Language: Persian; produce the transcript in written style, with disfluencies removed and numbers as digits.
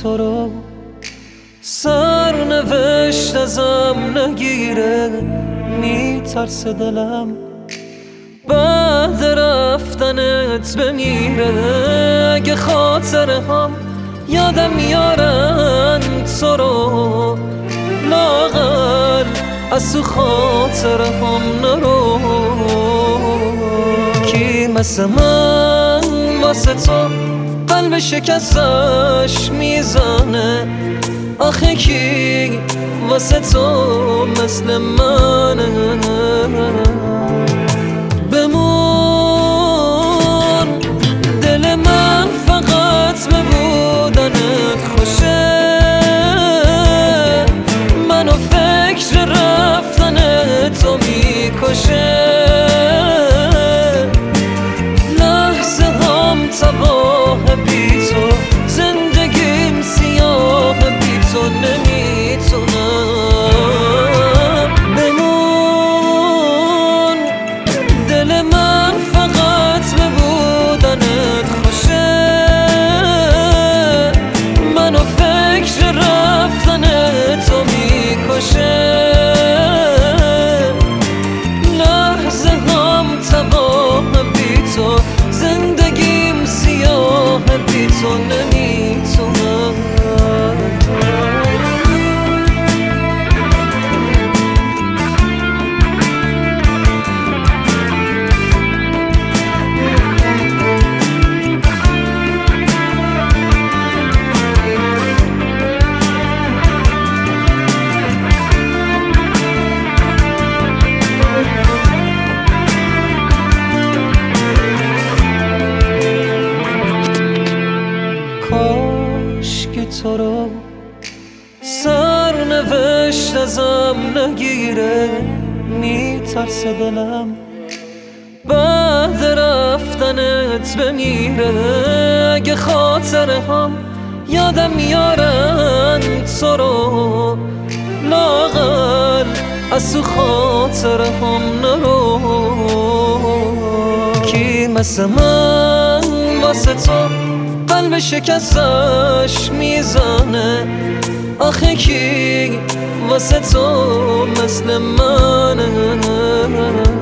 تو رو سرنوشت ازم نگیره، میترسه دلم بعد رفتنت بمیره. اگه خاطره هم یادم میارن تو رو، لااقل از تو خاطره هم نرو. کی مثل من واسه تو قلب شکستش میزنه؟ آخه کی واسه تو مثل منه؟ بمون دل من فقط به بودنت خوشه، منو فکر رفتن تو میکشه. لحظه هم تباه بی تو، زندگیم سیاه بی تو نمیتونم. بمون دل من فقط به بودنت خوشه، منو فکر رفتن تو میکشه. لحظه هم تباه بی تو، زندگیم سیاه بی تو نمیتونم. کاش که تو رو سرنوشت ازم نگیره، میترسه دلم بعد رفتنت بمیره. اگه خاطره هم یادم میارن تو رو، لااقل از تو خاطره هم نرو. کی مثل من واسه تو قلب شکستش میزنه؟ آخه کی واسه تو مثل منه؟